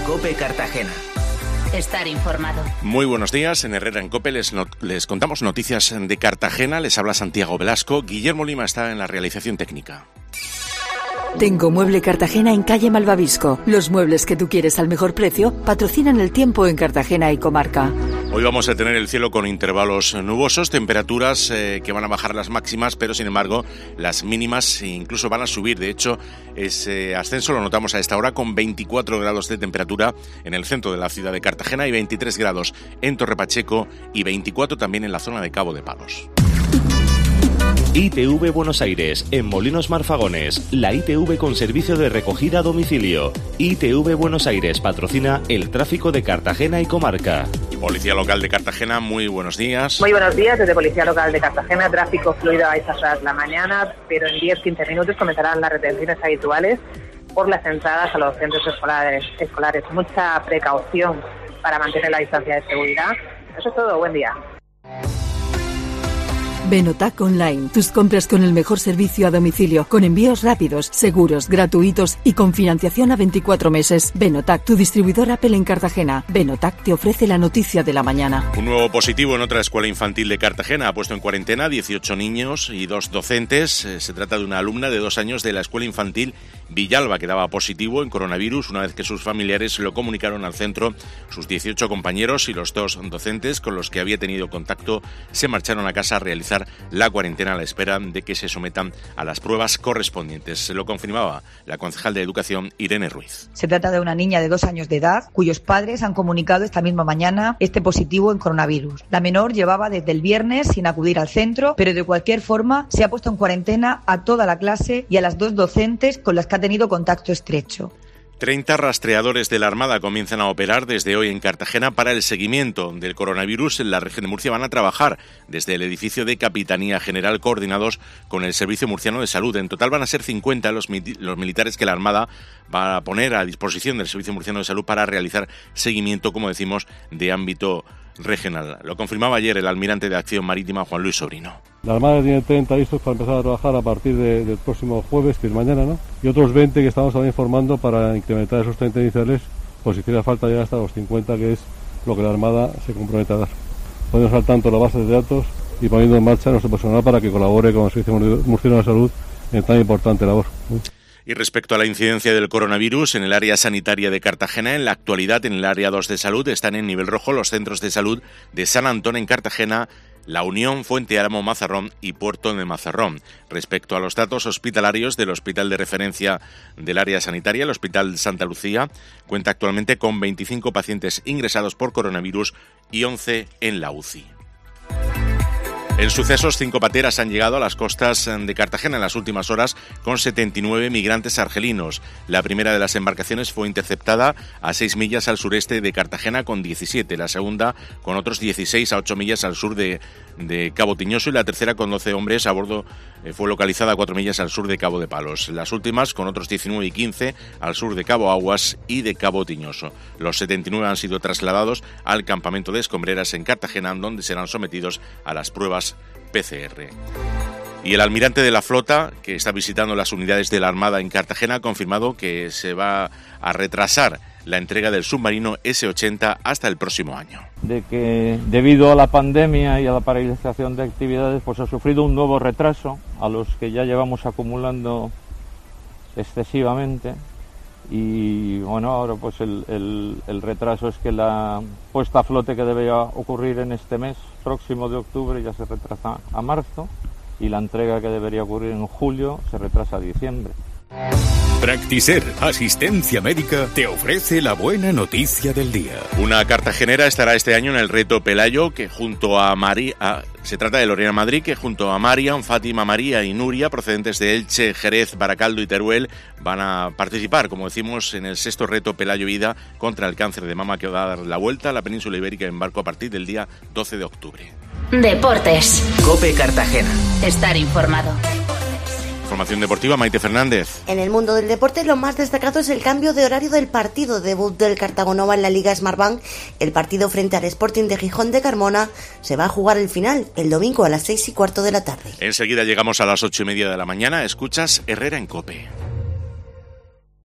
COPE Cartagena. Estar informado. Muy buenos días. En Herrera en COPE les contamos noticias de Cartagena. Les habla Santiago Velasco. Guillermo Lima está en la realización técnica. Tengo Mueble Cartagena en calle Malvavisco. Los muebles que tú quieres al mejor precio patrocinan el tiempo en Cartagena y comarca. Hoy vamos a tener el cielo con intervalos nubosos, temperaturas que van a bajar las máximas, pero sin embargo las mínimas incluso van a subir. De hecho, ese ascenso lo notamos a esta hora con 24 grados de temperatura en el centro de la ciudad de Cartagena y 23 grados en Torre Pacheco y 24 también en la zona de Cabo de Palos. ITV Buenos Aires, en Molinos Marfagones, la ITV con servicio de recogida a domicilio. ITV Buenos Aires patrocina el tráfico de Cartagena y comarca. Policía Local de Cartagena, muy buenos días. Muy buenos días, desde Policía Local de Cartagena, tráfico fluido a estas horas de la mañana, pero en 10-15 minutos comenzarán las retenciones habituales por las entradas a los centros escolares. Mucha precaución para mantener la distancia de seguridad. Eso es todo, buen día. Benotac Online, tus compras con el mejor servicio a domicilio, con envíos rápidos, seguros, gratuitos y con financiación a 24 meses. Benotac, tu distribuidor Apple en Cartagena. Benotac te ofrece la noticia de la mañana. Un nuevo positivo en otra escuela infantil de Cartagena ha puesto en cuarentena 18 niños y 2 docentes. Se trata de una alumna de 2 años de la escuela infantil Villalba, que daba positivo en coronavirus una vez que sus familiares lo comunicaron al centro. Sus 18 compañeros y los 2 docentes con los que había tenido contacto se marcharon a casa a realizar la cuarentena a la espera de que se sometan a las pruebas correspondientes. Lo confirmaba la concejal de Educación, Irene Ruiz. Se trata de una niña de 2 años de edad, cuyos padres han comunicado esta misma mañana este positivo en coronavirus. La menor llevaba desde el viernes sin acudir al centro, pero de cualquier forma se ha puesto en cuarentena a toda la clase y a las 2 docentes con las que ha tenido contacto estrecho. 30 rastreadores de la Armada comienzan a operar desde hoy en Cartagena para el seguimiento del coronavirus en la región de Murcia. Van a trabajar desde el edificio de Capitanía General coordinados con el Servicio Murciano de Salud. En total van a ser 50 los militares que la Armada va a poner a disposición del Servicio Murciano de Salud para realizar seguimiento, como decimos, de ámbito regional. Lo confirmaba ayer el almirante de Acción Marítima, Juan Luis Sobrino. La Armada tiene 30 listos para empezar a trabajar a partir del próximo jueves, que es mañana, ¿no? Y otros 20 que estamos también formando para incrementar esos 30 iniciales, pues si hiciera falta llegar hasta los 50, que es lo que la Armada se compromete a dar. Poniendo al tanto las bases de datos y poniendo en marcha nuestro personal para que colabore con el Servicio Murciano de Salud en tan importante labor. Y respecto a la incidencia del coronavirus en el área sanitaria de Cartagena, en la actualidad en el área 2 de salud están en nivel rojo los centros de salud de San Antón en Cartagena, La Unión, Fuente Álamo, Mazarrón y Puerto de Mazarrón. Respecto a los datos hospitalarios del hospital de referencia del área sanitaria, el Hospital Santa Lucía cuenta actualmente con 25 pacientes ingresados por coronavirus y 11 en la UCI. En sucesos, 5 pateras han llegado a las costas de Cartagena en las últimas horas con 79 migrantes argelinos. La primera de las embarcaciones fue interceptada a 6 millas al sureste de Cartagena con 17, la segunda con otros 16 a 8 millas al sur de Cabo Tiñoso y la tercera con 12 hombres a bordo fue localizada a 4 millas al sur de Cabo de Palos. Las últimas con otros 19 y 15 al sur de Cabo Aguas y de Cabo Tiñoso. Los 79 han sido trasladados al campamento de Escombreras en Cartagena, donde serán sometidos a las pruebas PCR. Y el almirante de la flota, que está visitando las unidades de la Armada en Cartagena, ha confirmado que se va a retrasar la entrega del submarino S-80 hasta el próximo año. De que debido a la pandemia y a la paralización de actividades, pues ha sufrido un nuevo retraso a los que ya llevamos acumulando excesivamente. Y bueno, ahora pues el retraso es que la puesta a flote que debería ocurrir en este mes próximo de octubre ya se retrasa a marzo y la entrega que debería ocurrir en julio se retrasa a diciembre. Practiser, asistencia médica, te ofrece la buena noticia del día. Una cartagenera estará este año en el reto Pelayo, que junto a se trata de Lorena Madrid, que junto a Marian, Fátima, María y Nuria, procedentes de Elche, Jerez, Baracaldo y Teruel, van a participar, como decimos, en el 6º reto Pelayo Vida contra el cáncer de mama, que va a dar la vuelta a la península ibérica en barco a partir del día 12 de octubre. Deportes. COPE Cartagena. Estar informado. Información deportiva, Maite Fernández. En el mundo del deporte, lo más destacado es el cambio de horario del partido. Debut del Cartagonova en la Liga Smartbank. El partido frente al Sporting de Gijón de Carmona se va a jugar el final el domingo a las 6:15 de la tarde. Enseguida llegamos a las 8:30 de la mañana. Escuchas Herrera en COPE.